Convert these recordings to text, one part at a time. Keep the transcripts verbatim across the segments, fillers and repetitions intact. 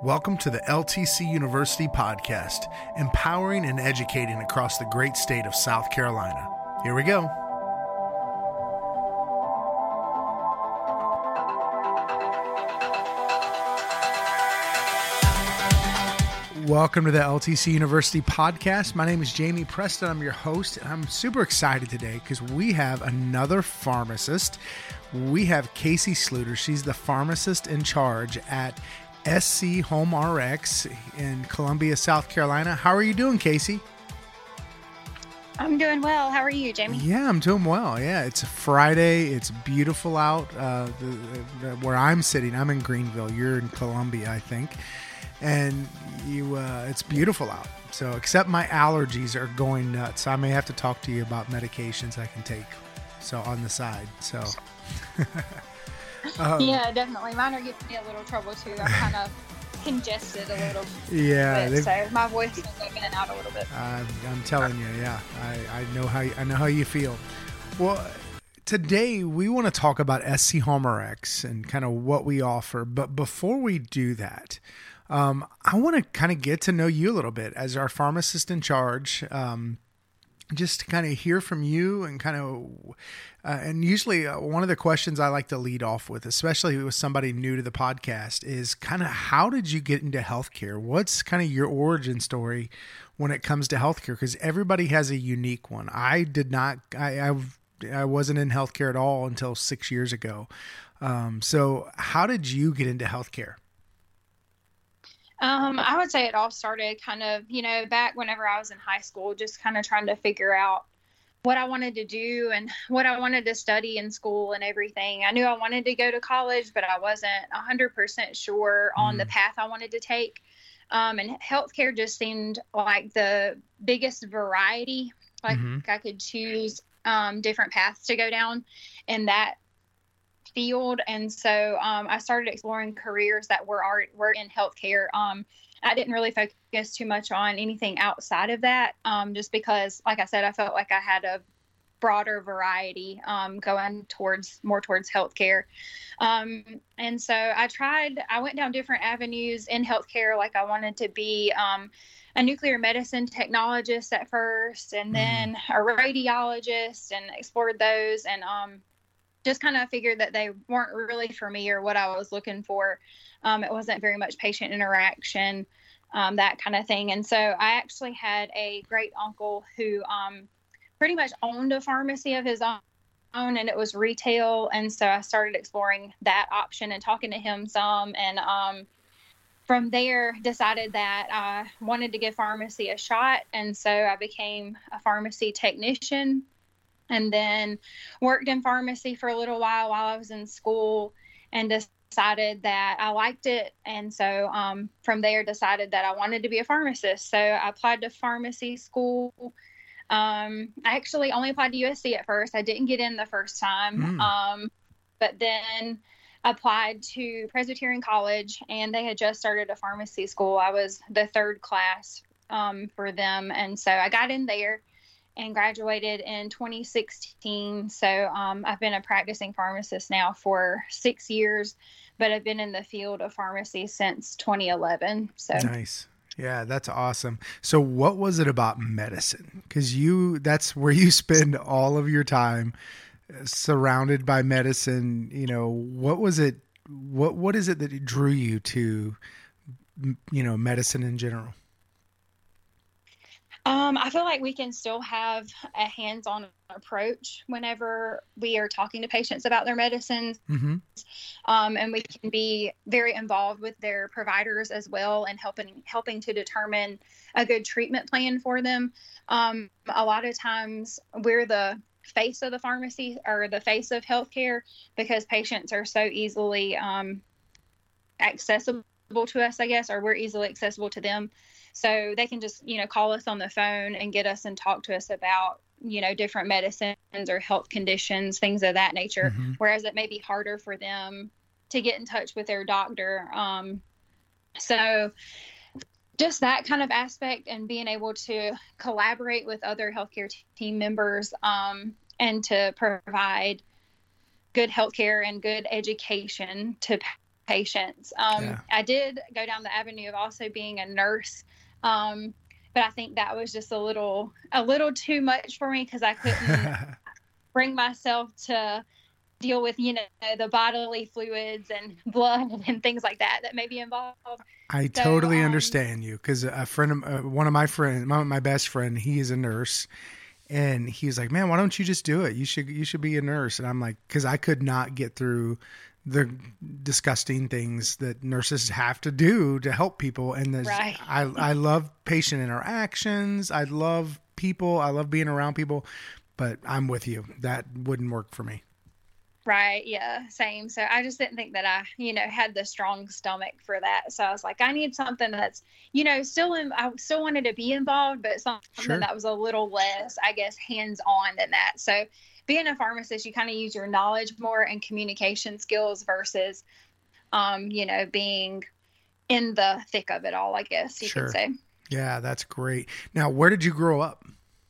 Welcome to the L T C University podcast, empowering and educating across the great state of South Carolina. Here we go. Welcome to the L T C University podcast. My name is Jamie Preston. I'm your host, and I'm super excited today because we have another pharmacist. We have Casey Sluter. She's the pharmacist in charge at S C Home R X in Columbia, South Carolina. How are you doing, Casey? I'm doing well. How are you, Jamie? Yeah, I'm doing well. Yeah, it's a Friday. It's beautiful out. Uh, the, the, where I'm sitting, I'm in Greenville. You're in Columbia, I think. And you, uh, it's beautiful out. So, except my allergies are going nuts. I may have to talk to you about medications I can take. So, on the side. So. Um, yeah, definitely. Mine are giving me a little trouble too. I'm kind of congested a little yeah, bit, so my voice is in and out a little bit. I'm, I'm telling you, yeah, I, I know how I know how you feel. Well, today we want to talk about S C Home R X and kind of what we offer. But before we do that, um, I want to kind of get to know you a little bit as our pharmacist in charge. Um, just to kind of hear from you and kind of, uh, and usually uh, one of the questions I like to lead off with, especially with somebody new to the podcast, is kind of how did you get into healthcare? What's kind of your origin story when it comes to healthcare? Because everybody has a unique one. I did not, I, I, I wasn't in healthcare at all until six years ago. Um, so how did you get into healthcare? Um, I would say it all started kind of, you know, back whenever I was in high school, just kind of trying to figure out what I wanted to do and what I wanted to study in school and everything. I knew I wanted to go to college, but I wasn't one hundred percent sure on mm. the path I wanted to take. Um, and healthcare just seemed like the biggest variety. Like mm-hmm. I could choose um, different paths to go down in that field. And so um, I started exploring careers that were art, were in healthcare. Um, I didn't really focus too much on anything outside of that, um, just because, like I said, I felt like I had a broader variety um, going towards more towards healthcare. Um, and so I tried, I went down different avenues in healthcare. Like I wanted to be um, a nuclear medicine technologist at first, and then mm. a radiologist, and explored those. And um, just kind of figured that they weren't really for me or what I was looking for. Um, it wasn't very much patient interaction, um, that kind of thing. And so I actually had a great uncle who um, pretty much owned a pharmacy of his own, and it was retail. And so I started exploring that option and talking to him some. And um, from there, decided that I wanted to give pharmacy a shot. And so I became a pharmacy technician, and then worked in pharmacy for a little while while I was in school, and decided that I liked it. And so um, from there decided that I wanted to be a pharmacist. So I applied to pharmacy school. Um, I actually only applied to U S C at first. I didn't get in the first time, mm. um, but then applied to Presbyterian College, and they had just started a pharmacy school. I was the third class um, for them. And so I got in there and graduated in twenty sixteen. So um, I've been a practicing pharmacist now for six years, but I've been in the field of pharmacy since twenty eleven. So nice. Yeah, that's awesome. So what was it about medicine? Because you, that's where you spend all of your time, surrounded by medicine. You know, what was it? What What is it that drew you to, you know, medicine in general? Um, I feel like we can still have a hands-on approach whenever we are talking to patients about their medicines. Mm-hmm. Um, and we can be very involved with their providers as well, and helping helping to determine a good treatment plan for them. Um, a lot of times we're the face of the pharmacy or the face of healthcare, because patients are so easily um, accessible to us, I guess, or we're easily accessible to them. So they can just, you know, call us on the phone and get us and talk to us about, you know, different medicines or health conditions, things of that nature. Mm-hmm. Whereas it may be harder for them to get in touch with their doctor. Um, so just that kind of aspect, and being able to collaborate with other healthcare t- team members um, and to provide good healthcare and good education to patients. Um, Yeah. I did go down the avenue of also being a nurse. Um, but I think that was just a little, a little too much for me because I couldn't bring myself to deal with, you know, the bodily fluids and blood and things like that that may be involved. I So, totally um, understand you because a friend of uh, one of my friends, my, my best friend, he is a nurse, and he's like, "Man, why don't you just do it? You should you should be a nurse." And I'm like, because I could not get through the disgusting things that nurses have to do to help people. And there's, Right. I I love patient interactions. I love people. I love being around people. But I'm with you. That wouldn't work for me. Right. Yeah. Same. So I just didn't think that I, you know, had the strong stomach for that. So I was like, I need something that's, you know, still in, I still wanted to be involved, but something Sure. that was a little less, I guess, hands on than that. So being a pharmacist, you kind of use your knowledge more and communication skills versus, um, you know, being in the thick of it all, I guess you Sure. could say. Yeah, that's great. Now, where did you grow up?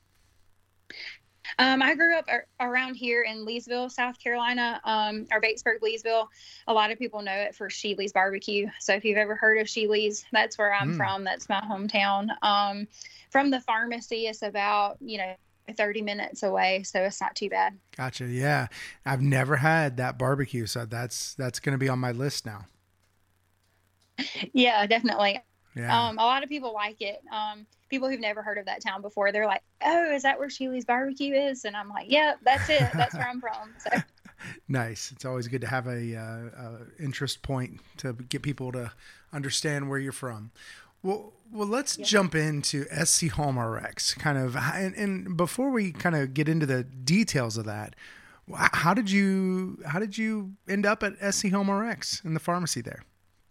Um, I grew up ar- around here in Leesville, South Carolina, um, or Batesburg, Leesville. A lot of people know it for Sheely's Barbecue. So if you've ever heard of Sheely's, that's where I'm Mm. from. That's my hometown. Um, from the pharmacy, it's about, you know, thirty minutes away. So it's not too bad. Gotcha. Yeah. I've never had that barbecue. So that's, that's going to be on my list now. Yeah, definitely. Yeah. Um, a lot of people like it. Um, people who've never heard of that town before, they're like, "Oh, is that where Sheely's Barbecue is?" And I'm like, "Yeah, that's it. That's where I'm from." So Nice. It's always good to have a, uh, uh, interest point to get people to understand where you're from. Well, well, let's Yeah. jump into S C Home R X kind of, and, and before we kind of get into the details of that, wh- how did you, how did you end up at S C Home R X in the pharmacy there?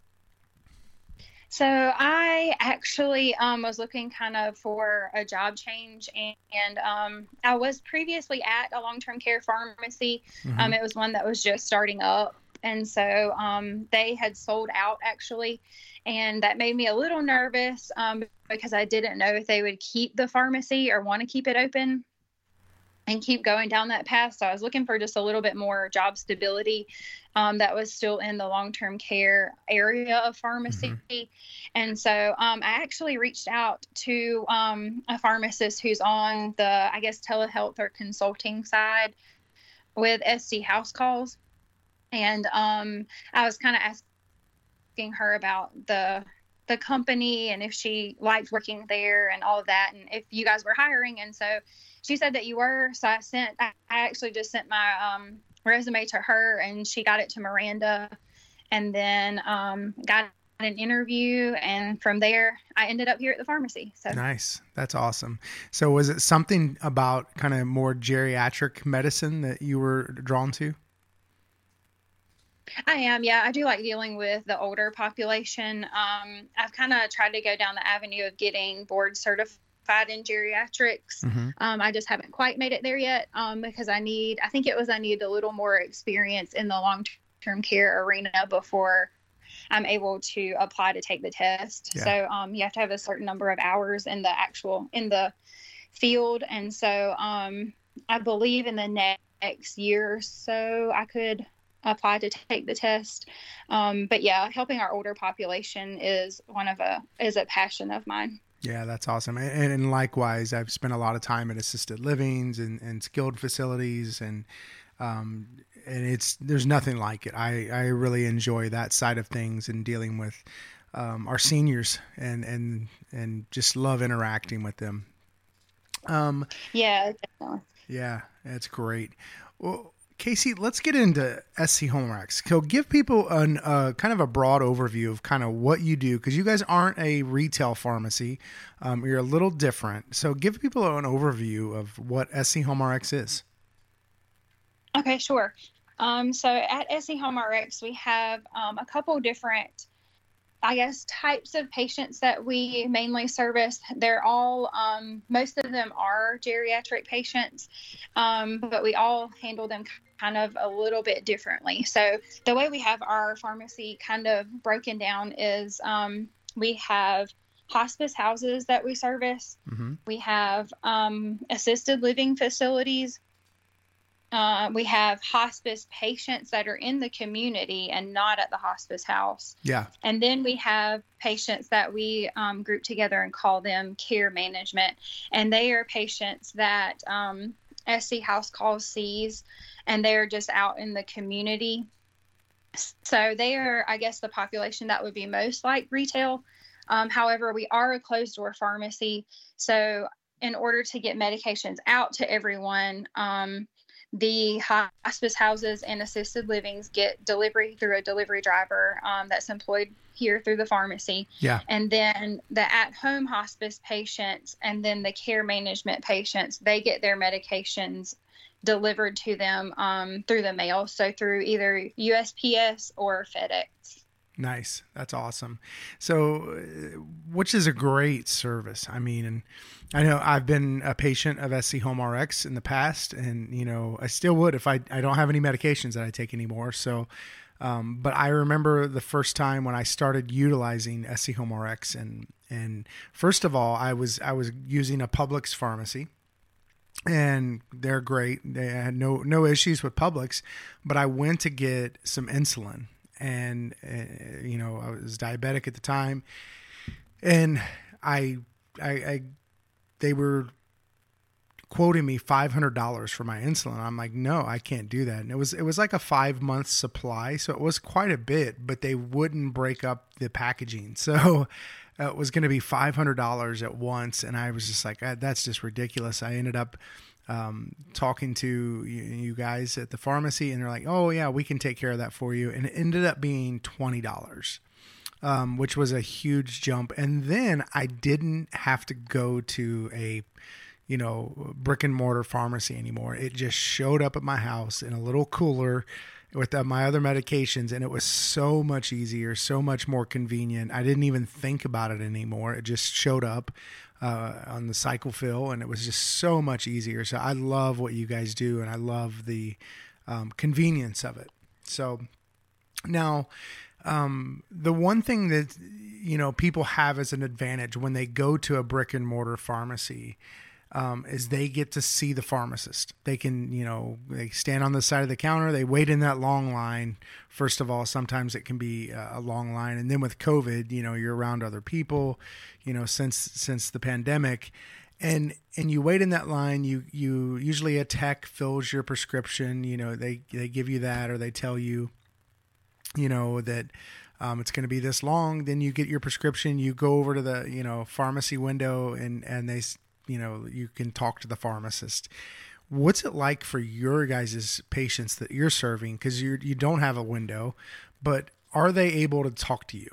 So I actually um, was looking kind of for a job change, and, and um, I was previously at a long-term care pharmacy. Mhm. Um, it was one that was just starting up, and so um, they had sold out actually, and that made me a little nervous um, because I didn't know if they would keep the pharmacy or want to keep it open and keep going down that path. So I was looking for just a little bit more job stability um, that was still in the long-term care area of pharmacy. And so um, I actually reached out to um, a pharmacist who's on the, I guess, telehealth or consulting side with S C House Calls. And um, I was kind of asking her about the the company and if she liked working there and all of that, and if you guys were hiring. And so she said that you were. So I sent, I actually just sent my um, resume to her, and she got it to Miranda, and then um, got an interview. And from there, I ended up here at the pharmacy. So Nice. That's awesome. So was it something about kind of more geriatric medicine that you were drawn to? I am. Yeah, I do like dealing with the older population. Um, I've kind of tried to go down the avenue of getting board certified in geriatrics. Mm-hmm. Um, I just haven't quite made it there yet um, because I need, I think it was I need a little more experience in the long-term care arena before I'm able to apply to take the test. Yeah. So um, you have to have a certain number of hours in the actual, in the field. And so um, I believe in the next year or so I could apply to take the test. Um, but yeah, helping our older population is one of a, is a passion of mine. Yeah, that's awesome. And, and likewise, I've spent a lot of time at assisted livings and, and skilled facilities, and um, and it's there's nothing like it. I, I really enjoy that side of things and dealing with um, our seniors and, and and just love interacting with them. Um, Yeah, definitely. yeah, that's great. Well, Casey, let's get into S C Home R X. So give people an uh, kind of a broad overview of kind of what you do, because you guys aren't a retail pharmacy. Um, you're a little different. So give people an overview of what S C Home R X is. Okay, sure. Um, so at S C Home R X, we have um, a couple different, I guess, types of patients that we mainly service. They're all, um, most of them are geriatric patients, um, but we all handle them kind of a little bit differently. So the way we have our pharmacy kind of broken down is um, we have hospice houses that we service. Mm-hmm. We have um, assisted living facilities. Uh, we have hospice patients that are in the community and not at the hospice house. Yeah. And then we have patients that we um, group together and call them care management. And they are patients that um, S C House Calls sees, and they're just out in the community. So they are, I guess, the population that would be most like retail. Um, however, we are a closed door pharmacy. So in order to get medications out to everyone, um, the hospice houses and assisted livings get delivery through a delivery driver um, that's employed here through the pharmacy. Yeah. And then the at-home hospice patients and then the care management patients, they get their medications delivered to them um, through the mail. So through either U S P S or FedEx. Nice. That's awesome. So, which is a great service. I mean, and I know I've been a patient of S C Home R X in the past, and, you know, I still would if I, I don't have any medications that I take anymore. So, um, but I remember the first time when I started utilizing S C Home R X, and, and first of all, I was, I was using a Publix pharmacy, and they're great. They had no, no issues with Publix, but I went to get some insulin. And, uh, you know, I was diabetic at the time, and I, I, I, they were quoting me five hundred dollars for my insulin. I'm like, no, I can't do that. And it was, it was like a five month supply. So it was quite a bit, but they wouldn't break up the packaging. So uh, it was going to be five hundred dollars at once. And I was just like, that's just ridiculous. I ended up Um, talking to you, you guys at the pharmacy, and they're like, oh yeah, we can take care of that for you. And it ended up being twenty dollars, um, which was a huge jump. And then I didn't have to go to a, you know, brick and mortar pharmacy anymore. It just showed up at my house in a little cooler with uh, my other medications. And it was so much easier, so much more convenient. I didn't even think about it anymore. It just showed up Uh, on the cycle fill, and it was just so much easier. So I love what you guys do, and I love the um, convenience of it. So now, um, the one thing that, you know, people have as an advantage when they go to a brick and mortar pharmacy um, is they get to see the pharmacist. They can, you know, they stand on the side of the counter, they wait in that long line. First of all, sometimes it can be a long line. And then with COVID, you know, you're around other people, you know, since, since the pandemic, and, and you wait in that line, you, you usually a tech fills your prescription, you know, they, they give you that, or they tell you, you know, that, um, it's going to be this long. Then you get your prescription, you go over to the, you know, pharmacy window, and, and they, you know, you can talk to the pharmacist. What's it like for your guys' patients that you're serving? Because you you don't have a window, but are they able to talk to you?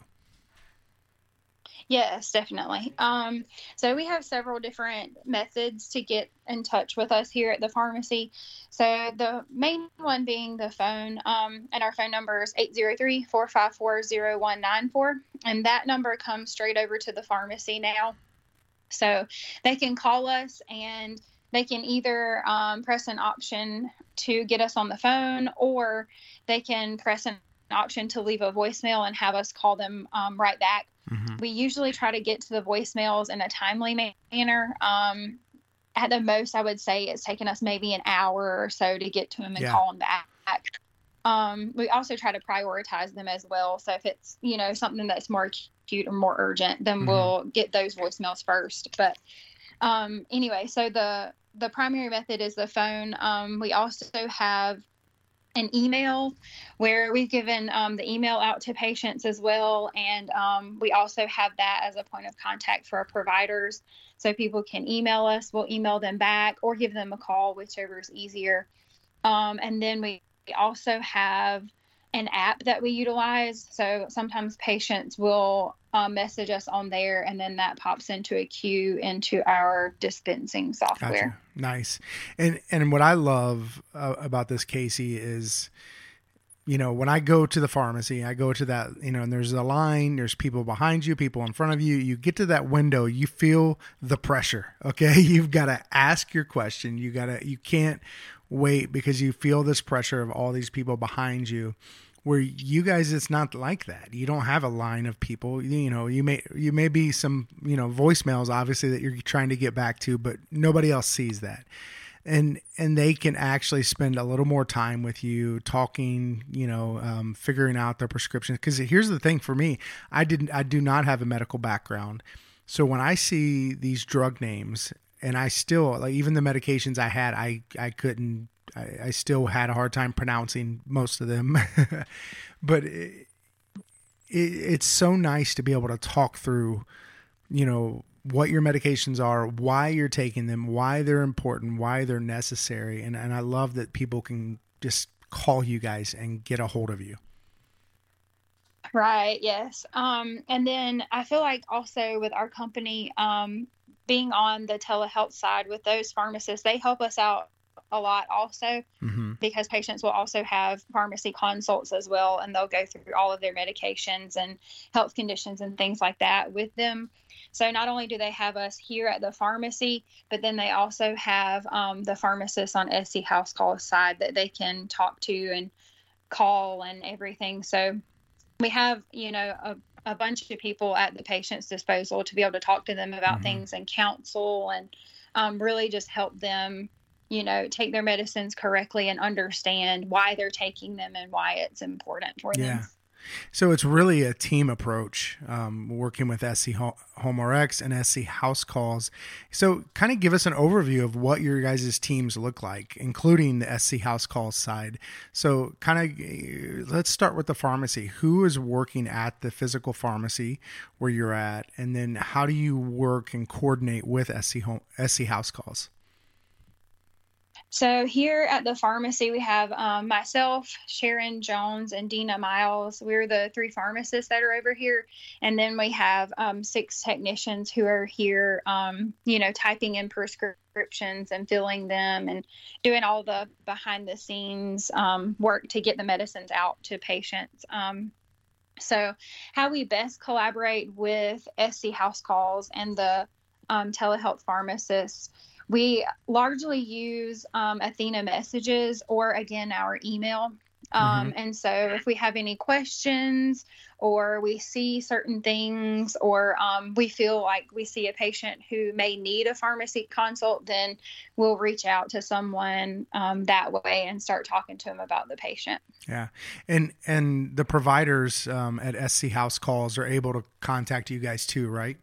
Yes, definitely. Um, so we have several different methods to get in touch with us here at the pharmacy. So the main one being the phone, um, and our phone number is eight zero three, four five four, zero one nine four. And that number comes straight over to the pharmacy now. So they can call us, and they can either um, press an option to get us on the phone, or they can press an option to leave a voicemail and have us call them um, right back. Mm-hmm. We usually try to get to the voicemails in a timely manner. Um, at the most, I would say it's taken us maybe an hour or so to get to them and yeah. call them back. Um, we also try to prioritize them as well. So if it's, you know, something that's more acute or more urgent, then mm-hmm. we'll get those voicemails first. But um, anyway, so the, the primary method is the phone. Um, we also have an email where we've given um, the email out to patients as well. And um, we also have that as a point of contact for our providers. So people can email us, we'll email them back, or give them a call, whichever is easier. Um, and then we also have an app that we utilize. So sometimes patients will uh, message us on there, and then that pops into a queue into our dispensing software. Gotcha. Nice. And and what I love uh, about this, Casey, is, you know, when I go to the pharmacy, I go to that, you know, and there's a line, there's people behind you, people in front of you. You get to that window, you feel the pressure. Okay. You've got to ask your question. You got to, you can't wait, because you feel this pressure of all these people behind you. Where you guys, it's not like that. You don't have a line of people. You, you know, you may you may be some, you know, voicemails, obviously, that you're trying to get back to, but nobody else sees that. and and they can actually spend a little more time with you talking, you know, um, figuring out their prescriptions. Because here's the thing for me, I didn't, I do not have a medical background. So when I see these drug names, and I still, like, even the medications I had, I, I couldn't, I, I still had a hard time pronouncing most of them. But it, it, it's so nice to be able to talk through, you know, what your medications are, why you're taking them, why they're important, why they're necessary. And, and I love that people can just call you guys and get a hold of you. Right. Yes. Um, and then I feel like also with our company, um, being on the telehealth side with those pharmacists, they help us out a lot also, mm-hmm. because patients will also have pharmacy consults as well, and they'll go through all of their medications and health conditions and things like that with them. So not only do they have us here at the pharmacy, but then they also have um, the pharmacists on S C House Call side that they can talk to and call and everything. So we have, you know, a, a bunch of people at the patient's disposal to be able to talk to them about mm-hmm. things and counsel and um, really just help them, you know, take their medicines correctly and understand why they're taking them and why it's important for yeah. them. So it's really a team approach, um, working with S C HomeRx and S C House Calls. So kind of give us an overview of what your guys' teams look like, including the S C House Calls side. So kind of let's start with the pharmacy. Who is working at the physical pharmacy where you're at? And then how do you work and coordinate with S C, Home, S C House Calls? So here at the pharmacy, we have um, myself, Sharon Jones, and Dina Miles. We're the three pharmacists that are over here. And then we have um, six technicians who are here, um, you know, typing in prescriptions and filling them and doing all the behind the scenes um, work to get the medicines out to patients. Um, so how we best collaborate with S C House Calls and the um, telehealth pharmacists, we largely use um, Athena messages or, again, our email. Um, mm-hmm. And so if we have any questions or we see certain things or um, we feel like we see a patient who may need a pharmacy consult, then we'll reach out to someone um, that way and start talking to them about the patient. Yeah. And and the providers um, at S C House Calls are able to contact you guys too, right?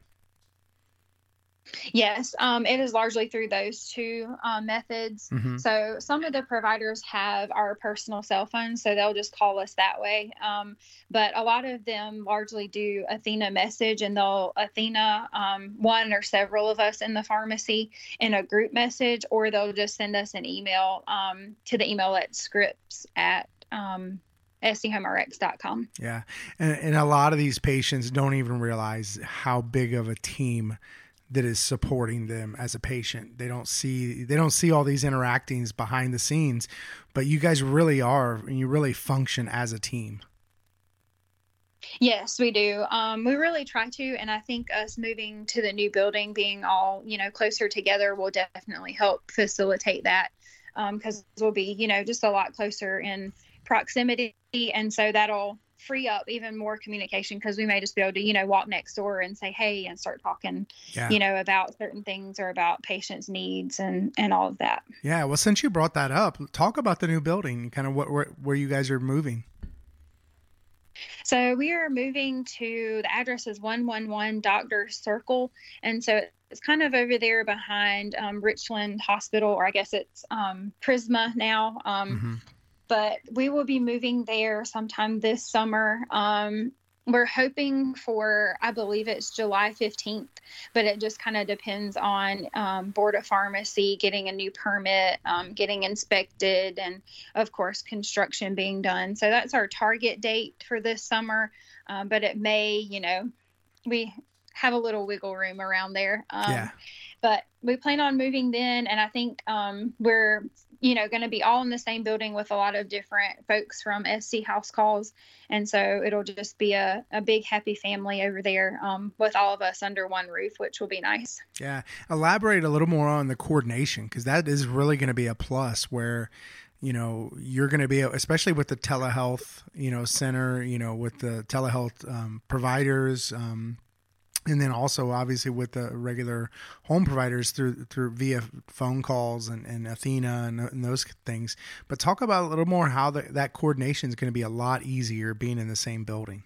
Yes, um, it is largely through those two uh, methods. Mm-hmm. So some of the providers have our personal cell phones, so they'll just call us that way. Um, but a lot of them largely do Athena message, and they'll Athena um, one or several of us in the pharmacy in a group message, or they'll just send us an email um, to the email at scripts at um, S C home R X dot com. Yeah, and, and a lot of these patients don't even realize how big of a team that is supporting them as a patient. They don't see, they don't see all these interactings behind the scenes, but you guys really are, and you really function as a team. Yes, we do. Um, we really try to, and I think us moving to the new building, being all, you know, closer together will definitely help facilitate that, because um, we'll be, you know, just a lot closer in proximity, and so that'll free up even more communication, because we may just be able to, you know, walk next door and say, hey, and start talking, yeah. you know, about certain things or about patients' needs and, and all of that. Yeah. Well, since you brought that up, talk about the new building, kind of what, where, where you guys are moving. So we are moving to, the address is one one one Doctor Circle. And so it's kind of over there behind um, Richland Hospital, or I guess it's um, Prisma now. Um, mm-hmm. But we will be moving there sometime this summer. Um, we're hoping for, I believe it's July fifteenth, but it just kind of depends on um, Board of Pharmacy getting a new permit, um, getting inspected, and of course, construction being done. So that's our target date for this summer. Um, but it may, you know, we have a little wiggle room around there. Um, yeah. But we plan on moving then. And I think um, we're, you know, going to be all in the same building with a lot of different folks from S C House Calls. And so it'll just be a, a big happy family over there um, with all of us under one roof, which will be nice. Yeah. Elaborate a little more on the coordination, because that is really going to be a plus where, you know, you're going to be, especially with the telehealth, you know, center, you know, with the telehealth um, providers, um, And then also obviously with the regular home providers through through via phone calls and, and Athena and, and those things. But talk about a little more how the, that coordination is going to be a lot easier being in the same building.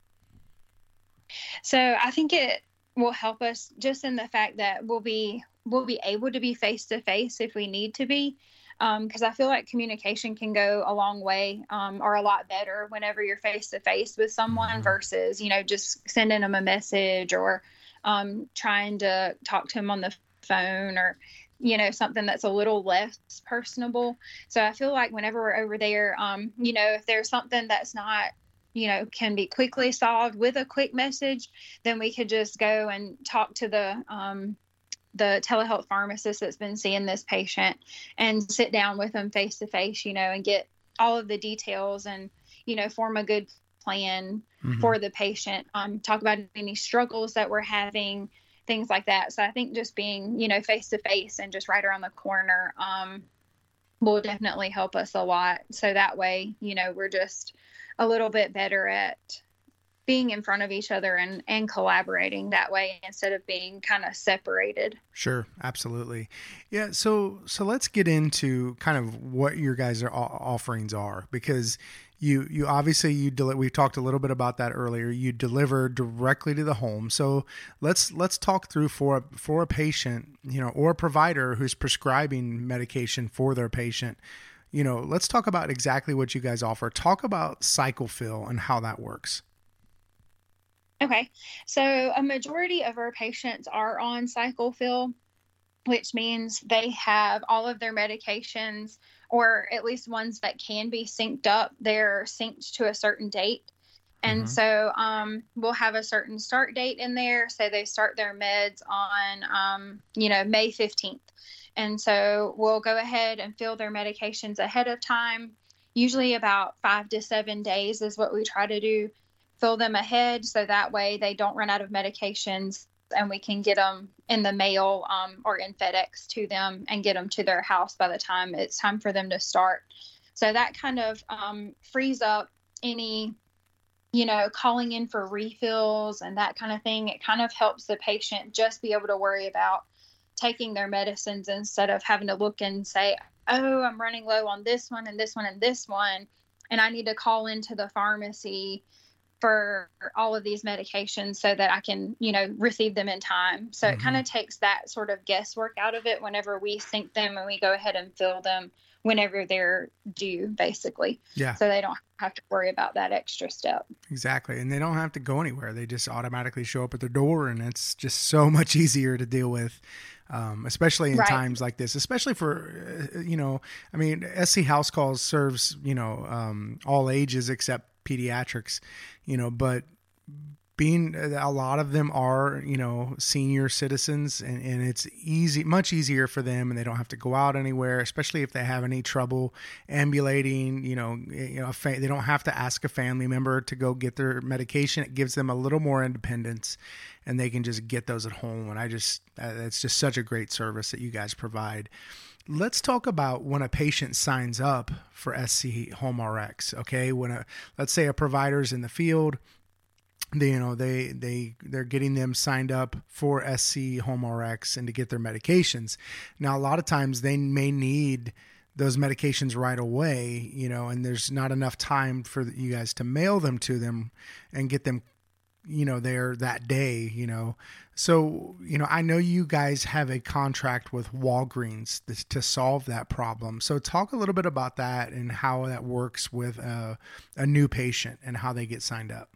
So I think it will help us just in the fact that we'll be we'll be able to be face to face if we need to be. Because um, I feel like communication can go a long way um, or a lot better whenever you're face to face with someone mm-hmm. versus, you know, just sending them a message or um, trying to talk to them on the phone or, you know, something that's a little less personable. So I feel like whenever we're over there, um, you know, if there's something that's not, you know, can be quickly solved with a quick message, then we could just go and talk to the um the telehealth pharmacist that's been seeing this patient and sit down with them face to face, you know, and get all of the details and, you know, form a good plan mm-hmm. for the patient, um, talk about any struggles that we're having, things like that. So I think just being, you know, face to face and just right around the corner, um, will definitely help us a lot. So that way, you know, we're just a little bit better at being in front of each other and, and collaborating that way instead of being kind of separated. Sure. Absolutely. Yeah. So, so let's get into kind of what your guys' are offerings are, because you, you obviously you deli- we talked a little bit about that earlier. You deliver directly to the home. So let's, let's talk through for, a, for a patient, you know, or a provider who's prescribing medication for their patient. You know, let's talk about exactly what you guys offer. Talk about CycleFill and how that works. Okay, so a majority of our patients are on CycleFill, which means they have all of their medications, or at least ones that can be synced up. They're synced to a certain date. And mm-hmm. so um, we'll have a certain start date in there. So they start their meds on, um, you know, May fifteenth. And so we'll go ahead and fill their medications ahead of time. Usually about five to seven days is what we try to do. Fill them ahead so that way they don't run out of medications and we can get them in the mail um, or in FedEx to them and get them to their house by the time it's time for them to start. So that kind of um, frees up any, you know, calling in for refills and that kind of thing. It kind of helps the patient just be able to worry about taking their medicines instead of having to look and say, oh, I'm running low on this one and this one and this one, and I need to call into the pharmacy for all of these medications so that I can, you know, receive them in time. So mm-hmm. it kind of takes that sort of guesswork out of it whenever we sync them and we go ahead and fill them whenever they're due, basically. Yeah. So they don't have to worry about that extra step. Exactly. And they don't have to go anywhere. They just automatically show up at their door, and it's just so much easier to deal with, um, especially in right. times like this, especially for, uh, you know, I mean, S C House Calls serves, you know, um, all ages except pediatrics, you know, but being a lot of them are, you know, senior citizens, and, and it's easy, much easier for them, and they don't have to go out anywhere, especially if they have any trouble ambulating, you know, you know, a fa- they don't have to ask a family member to go get their medication. It gives them a little more independence, and they can just get those at home. And I just, uh, it's just such a great service that you guys provide. Let's talk about when a patient signs up for S C Home Rx. Okay. When a, let's say a provider's in the field, they, you know, they, they, they're getting them signed up for S C Home Rx and to get their medications. Now, a lot of times they may need those medications right away, you know, and there's not enough time for you guys to mail them to them and get them, you know, there that day, you know. So, you know, I know you guys have a contract with Walgreens to solve that problem. So talk a little bit about that and how that works with a, a new patient and how they get signed up.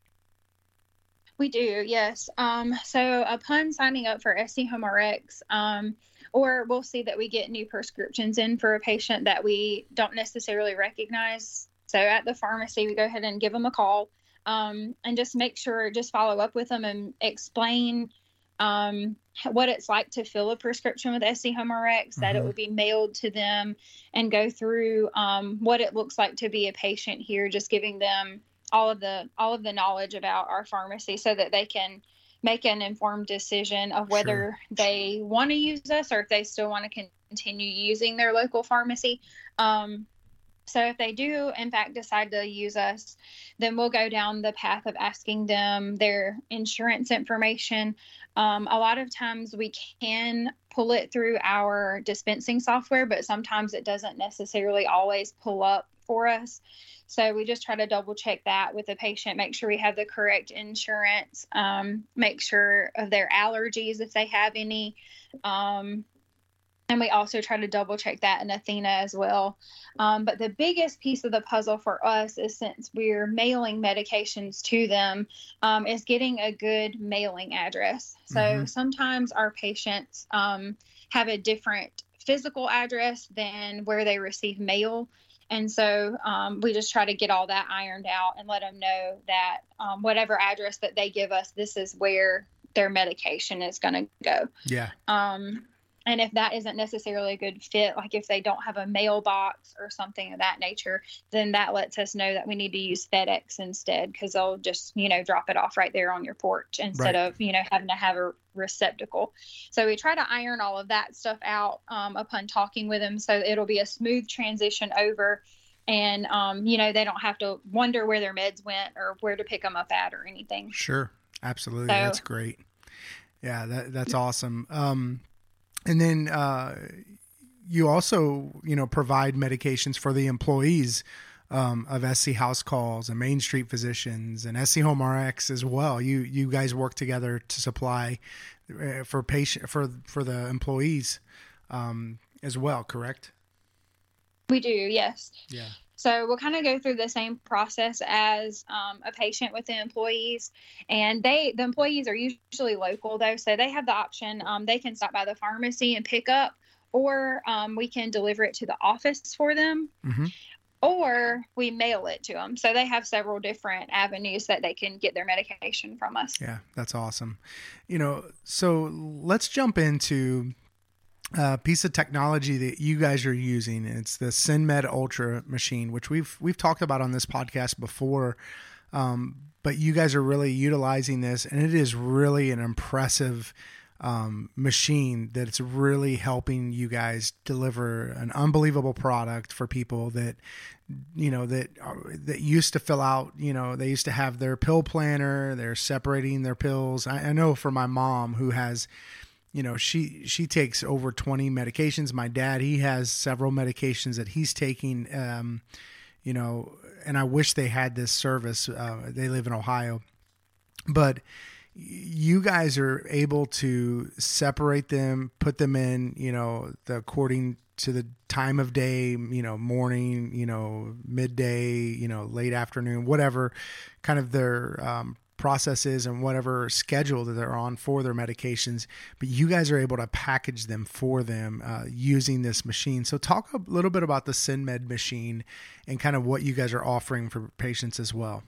We do, yes. Um, so upon signing up for S C Home Rx, um, or we'll see that we get new prescriptions in for a patient that we don't necessarily recognize. So at the pharmacy, we go ahead and give them a call. Um, and just make sure, just follow up with them and explain um, what it's like to fill a prescription with S C Home Rx, mm-hmm. that it would be mailed to them, and go through um, what it looks like to be a patient here, just giving them all of the all of the knowledge about our pharmacy so that they can make an informed decision of whether sure. they want to use us or if they still want to continue using their local pharmacy. Um, So if they do, in fact, decide to use us, then we'll go down the path of asking them their insurance information. Um, a lot of times we can pull it through our dispensing software, but sometimes it doesn't necessarily always pull up for us. So we just try to double check that with the patient, make sure we have the correct insurance, um, make sure of their allergies if they have any. Um, And we also try to double check that in Athena as well. Um, but the biggest piece of the puzzle for us is, since we're mailing medications to them, um, is getting a good mailing address. So mm-hmm. sometimes our patients um, have a different physical address than where they receive mail. And so um, we just try to get all that ironed out and let them know that um, whatever address that they give us, this is where their medication is going to go. Yeah. Um, And if that isn't necessarily a good fit, like if they don't have a mailbox or something of that nature, then that lets us know that we need to use FedEx instead, because they'll just, you know, drop it off right there on your porch instead right. of, you know, having to have a receptacle. So we try to iron all of that stuff out um, upon talking with them, so it'll be a smooth transition over. And, um, you know, they don't have to wonder where their meds went or where to pick them up at or anything. Sure. Absolutely. So, that's great. Yeah, that, that's awesome. Um, And then uh, you also, you know, provide medications for the employees um, of S C House Calls and Main Street Physicians and S C Home R X as well. You you guys work together to supply uh, for patient for for the employees um, as well, correct? We do, yes. Yeah. So we'll kind of go through the same process as um, a patient with the employees, and they, the employees are usually local though. So they have the option. Um, they can stop by the pharmacy and pick up, or um, we can deliver it to the office for them, mm-hmm. or we mail it to them. So they have several different avenues that they can get their medication from us. Yeah, that's awesome. You know, so let's jump into Uh, piece of technology that you guys are using. It's the SynMed Ultra machine, which we've we've talked about on this podcast before. Um, but you guys are really utilizing this, and it is really an impressive um, machine that's really helping you guys deliver an unbelievable product for people that, you know, that that used to fill out, you know, they used to have their pill planner, they're separating their pills. I, I know for my mom, who has, you know, she, she takes over twenty medications. My dad, he has several medications that he's taking, um, you know, and I wish they had this service. Uh, they live in Ohio, but you guys are able to separate them, put them in, you know, the, according to the time of day, you know, morning, you know, midday, you know, late afternoon, whatever kind of their, um, processes and whatever schedule that they're on for their medications, but you guys are able to package them for them uh, using this machine. So talk a little bit about the SynMed machine and kind of what you guys are offering for patients as well.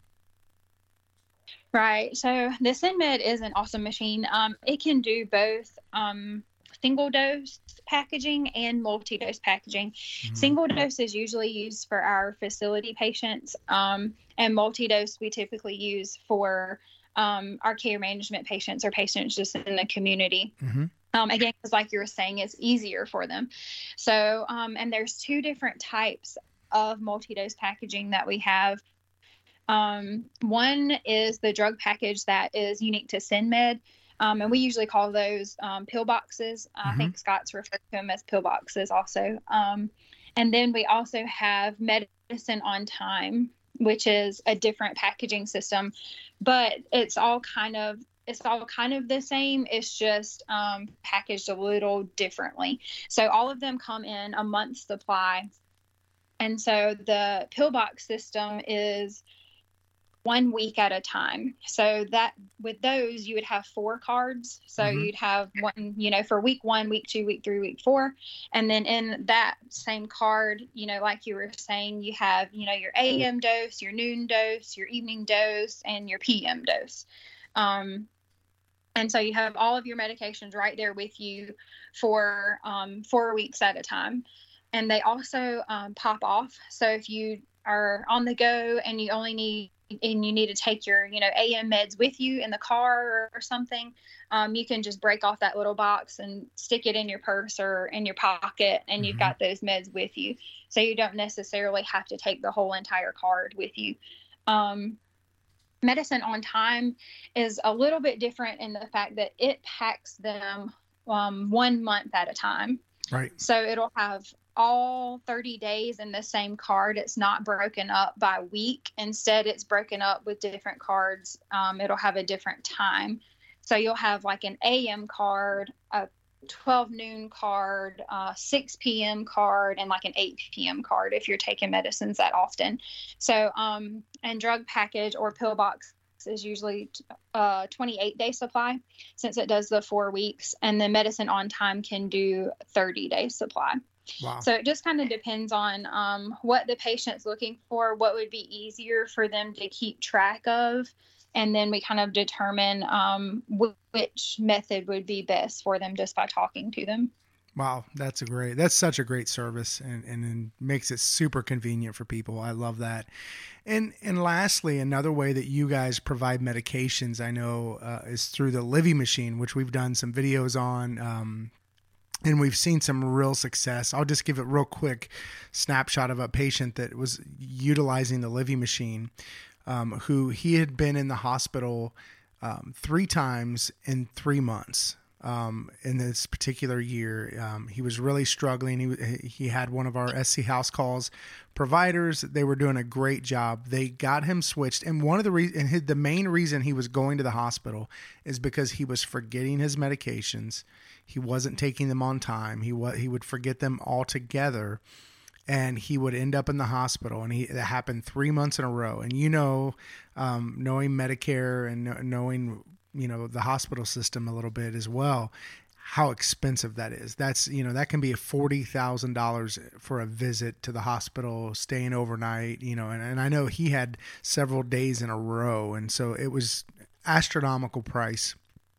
Right. So the SynMed is an awesome machine. Um, it can do both um, single dose packaging and multi-dose packaging. Mm-hmm. Single dose is usually used for our facility patients, um, and multi-dose we typically use for um, our care management patients or patients just in the community. Mm-hmm. Um, again, because like you were saying, it's easier for them. So, um, and there's two different types of multi-dose packaging that we have. Um, one is the drug package that is unique to SynMed. Um, and we usually call those um, pill boxes. Mm-hmm. I think Scott's referred to them as pill boxes also. Um, and then we also have Medicine on Time, which is a different packaging system, but it's all kind of it's all kind of the same. It's just um, packaged a little differently. So all of them come in a month's supply. And so the pill box system is one week at a time. So that with those, you would have four cards. So mm-hmm. you'd have one, you know, for week one, week two, week three, week four. And then in that same card, you know, like you were saying, you have, you know, your A M dose, your noon dose, your evening dose, and your P M dose. Um, and so you have all of your medications right there with you for um, four weeks at a time. And they also um, pop off. So if you are on the go and you only need and you need to take your, you know, A M meds with you in the car or, or something, um, you can just break off that little box and stick it in your purse or in your pocket, and mm-hmm. you've got those meds with you. So you don't necessarily have to take the whole entire card with you. Um, Medicine on Time is a little bit different in the fact that it packs them um, one month at a time. Right. So it'll have all thirty days in the same card. It's not broken up by week. Instead, it's broken up with different cards. Um, it'll have a different time. So you'll have like an A M card, a twelve noon card, uh, six p.m. card, and like an eight p.m. card if you're taking medicines that often. So, um, and drug package or pill box is usually uh twenty-eight day supply, since it does the four weeks, and the Medicine on Time can do thirty day supply. Wow. So it just kind of depends on um, what the patient's looking for, what would be easier for them to keep track of. And then we kind of determine um, w- which method would be best for them just by talking to them. Wow. That's a great, that's such a great service, and, and, and makes it super convenient for people. I love that. And, and lastly, another way that you guys provide medications, I know, uh, is through the Livy machine, which we've done some videos on, um, and we've seen some real success. I'll just give a real quick snapshot of a patient that was utilizing the Livy machine, um, who he had been in the hospital um, three times in three months. Um, in this particular year, um, he was really struggling. He he had one of our S C House Calls providers. They were doing a great job. They got him switched, and one of the re- and his, the main reason he was going to the hospital is because he was forgetting his medications. He wasn't taking them on time. He wa- he would forget them altogether, and he would end up in the hospital. And he that happened three months in a row. And you know, um, knowing Medicare and know, knowing you know, the hospital system a little bit as well, how expensive that is. That's, you know, that can be forty thousand dollars for a visit to the hospital, staying overnight, you know, and, and I know he had several days in a row. And so it was astronomical price,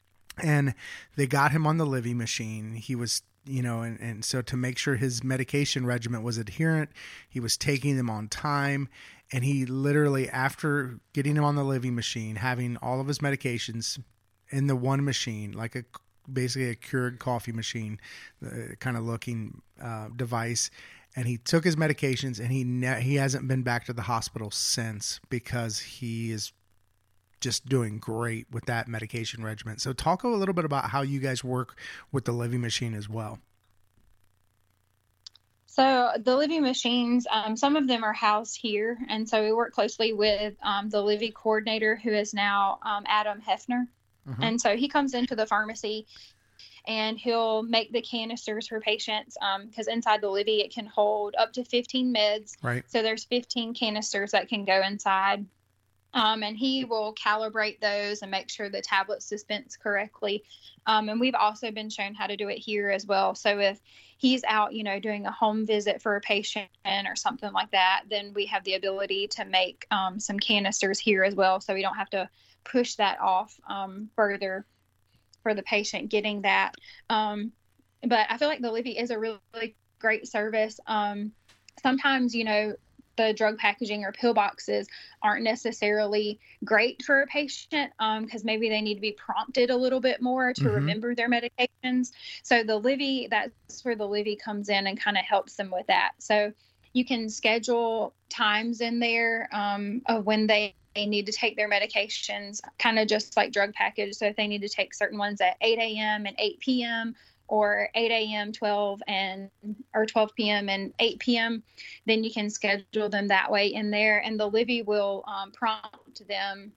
and they got him on the Livy machine. He was, you know, and, and so to make sure his medication regimen was adherent, he was taking them on time. And he literally, after getting him on the Livy machine, having all of his medications in the one machine, like a basically a Keurig coffee machine, uh, kind of looking uh, device, and he took his medications, and he ne- he hasn't been back to the hospital since, because he is just doing great with that medication regimen. So talk a little bit about how you guys work with the Livy machine as well. So the Livy machines, um, some of them are housed here. And so we work closely with um, the Livy coordinator, who is now um, Adam Hefner. Mm-hmm. And so he comes into the pharmacy and he'll make the canisters for patients, because um, inside the Livy, it can hold up to fifteen meds. Right. So there's fifteen canisters that can go inside. Um, and he will calibrate those and make sure the tablets dispense correctly. Um, and we've also been shown how to do it here as well. So if he's out, you know, doing a home visit for a patient or something like that, then we have the ability to make um, some canisters here as well. So we don't have to push that off um, further for the patient getting that. Um, but I feel like the Livy is a really, really great service. Um, sometimes, you know, the drug packaging or pill boxes aren't necessarily great for a patient because um, maybe they need to be prompted a little bit more to mm-hmm. remember their medications. So the Livy, that's where the Livy comes in and kind of helps them with that. So you can schedule times in there um, of when they, they need to take their medications, kind of just like drug package. So if they need to take certain ones at eight a.m. and eight p.m., or eight a.m., twelve and or twelve p.m. and eight p.m., then you can schedule them that way in there. And the Livy will um, prompt them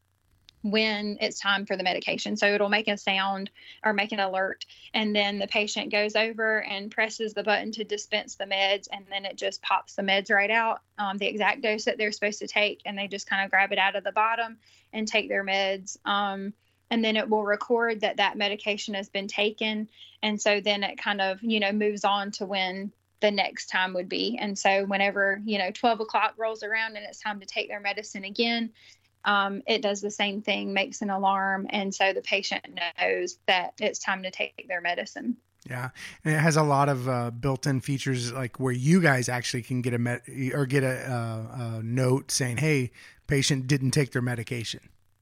when it's time for the medication. So it'll make a sound or make an alert. And then the patient goes over and presses the button to dispense the meds. And then it just pops the meds right out, um, the exact dose that they're supposed to take. And they just kind of grab it out of the bottom and take their meds. Um, And then it will record that that medication has been taken. And so then it kind of, you know, moves on to when the next time would be. And so whenever, you know, twelve o'clock rolls around and it's time to take their medicine again, um, it does the same thing, makes an alarm. And so the patient knows that it's time to take their medicine. Yeah. And it has a lot of uh, built-in features, like where you guys actually can get a met or get a, uh, a note saying, hey, patient didn't take their medication.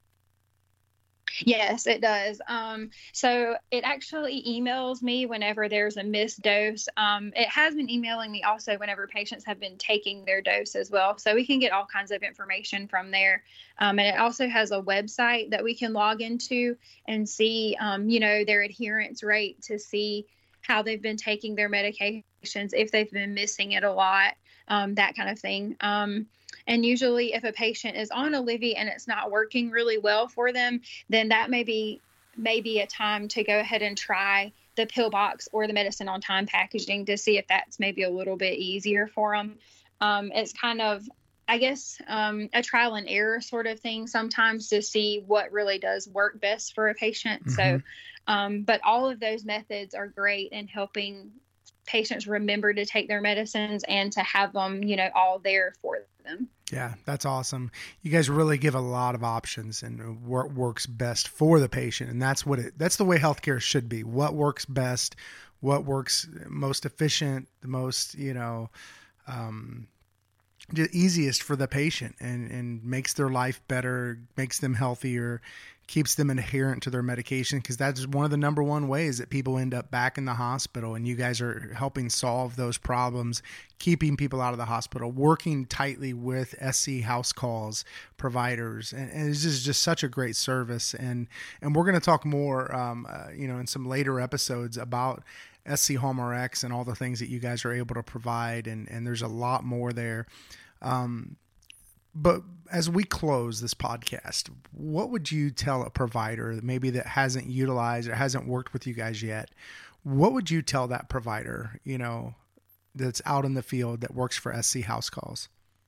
Yes, it does. Um, so it actually emails me whenever there's a missed dose. Um, it has been emailing me also whenever patients have been taking their dose as well. So we can get all kinds of information from there. Um, and it also has a website that we can log into and see, um, you know, their adherence rate to see how they've been taking their medications, if they've been missing it a lot, um, that kind of thing. Um, And usually if a patient is on Alivia and it's not working really well for them, then that may be, may be a time to go ahead and try the pill box or the medicine on time packaging to see if that's maybe a little bit easier for them. Um, it's kind of, I guess, um, a trial and error sort of thing sometimes to see what really does work best for a patient. Mm-hmm. So, um, but all of those methods are great in helping patients remember to take their medicines and to have them, you know, all there for them. Yeah, that's awesome. You guys really give a lot of options and what works best for the patient. And that's what it, that's the way healthcare should be. What works best, what works most efficient, the most, you know, um, the easiest for the patient and, and makes their life better, makes them healthier, keeps them adherent to their medication, because that's one of the number one ways that people end up back in the hospital. And you guys are helping solve those problems, keeping people out of the hospital, working tightly with S C house calls providers. And, and it's just, just such a great service. And, and we're going to talk more, um, uh, you know, in some later episodes about S C Home R X and all the things that you guys are able to provide. And, and there's a lot more there. Um, But as we close this podcast, what would you tell a provider maybe that hasn't utilized or hasn't worked with you guys yet? What would you tell that provider, you know, that's out in the field that works for S C House Calls?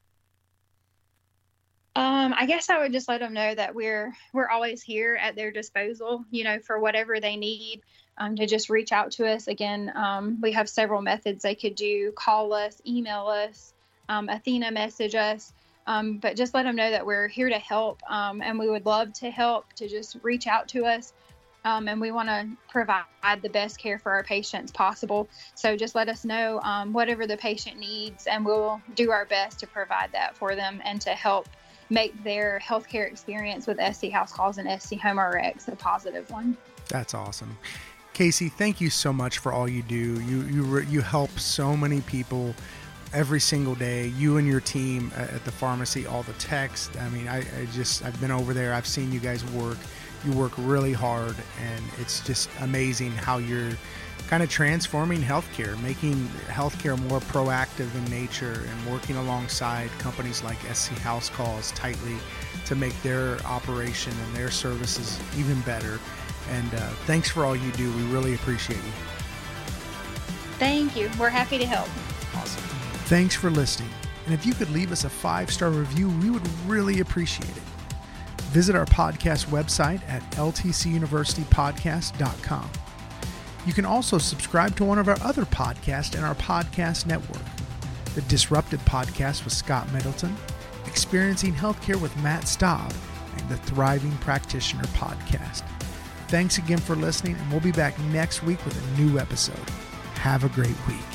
Um, I guess I would just let them know that we're we're always here at their disposal, you know, for whatever they need, um, to just reach out to us. Again, um, we have several methods they could do: call us, email us, um, Athena message us. Um, but just let them know that we're here to help, um, and we would love to help, to just reach out to us. Um, and we want to provide the best care for our patients possible. So just let us know um, whatever the patient needs, and we'll do our best to provide that for them and to help make their healthcare experience with S C House Calls and S C Home R X a positive one. That's awesome. Casey, thank you so much for all you do. You, you, you help so many people every single day, you and your team at the pharmacy, all the techs. I mean, I, I just, I've been over there. I've seen you guys work. You work really hard, and it's just amazing how you're kind of transforming healthcare, making healthcare more proactive in nature, and working alongside companies like S C House Calls tightly to make their operation and their services even better. And uh, thanks for all you do. We really appreciate you. Thank you. We're happy to help. Awesome. Thanks for listening. And if you could leave us a five-star review, we would really appreciate it. Visit our podcast website at L T C university podcast dot com. You can also subscribe to one of our other podcasts in our podcast network: the Disrupted Podcast with Scott Middleton, Experiencing Healthcare with Matt Staub, and the Thriving Practitioner Podcast. Thanks again for listening, and we'll be back next week with a new episode. Have a great week.